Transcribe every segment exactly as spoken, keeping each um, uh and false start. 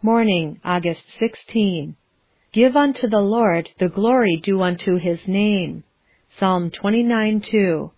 Morning, August sixteenth. Give unto the Lord the glory due unto his name. Psalm twenty-nine two.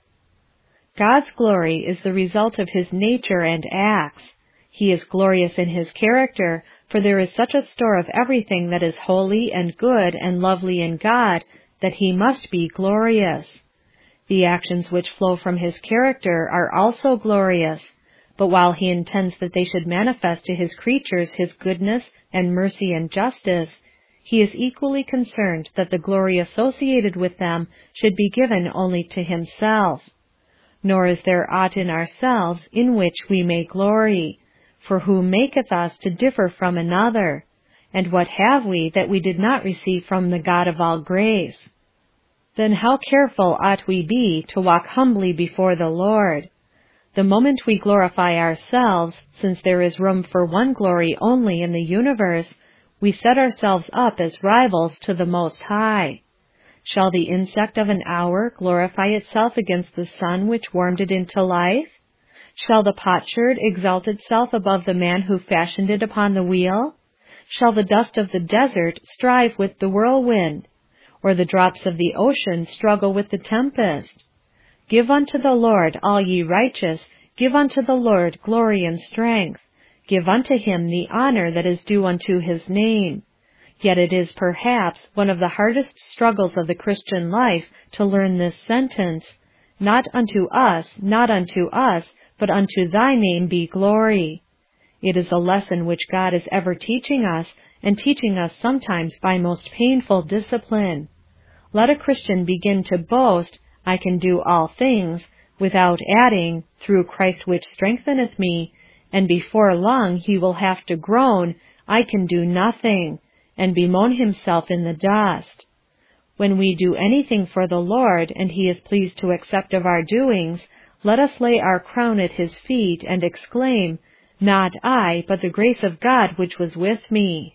God's glory is the result of his nature and acts. He is glorious in his character, for there is such a store of everything that is holy and good and lovely in God that he must be glorious. The actions which flow from his character are also glorious, but while he intends that they should manifest to his creatures his goodness and mercy and justice, he is equally concerned that the glory associated with them should be given only to himself. Nor is there aught in ourselves in which we may glory, for who maketh us to differ from another? And what have we that we did not receive from the God of all grace? Then how careful ought we be to walk humbly before the Lord? The moment we glorify ourselves, since there is room for one glory only in the universe, we set ourselves up as rivals to the Most High. Shall the insect of an hour glorify itself against the sun which warmed it into life? Shall the potsherd exalt itself above the man who fashioned it upon the wheel? Shall the dust of the desert strive with the whirlwind? Or the drops of the ocean struggle with the tempest? Give unto the Lord, all ye righteous, give unto the Lord glory and strength. Give unto him the honor that is due unto his name. Yet it is perhaps one of the hardest struggles of the Christian life to learn this sentence, Not unto us, not unto us, but unto thy name be glory. It is a lesson which God is ever teaching us, and teaching us sometimes by most painful discipline. Let a Christian begin to boast, I can do all things, without adding, through Christ which strengtheneth me, and before long he will have to groan, I can do nothing, and bemoan himself in the dust. When we do anything for the Lord, and he is pleased to accept of our doings, let us lay our crown at his feet, and exclaim, Not I, but the grace of God which was with me.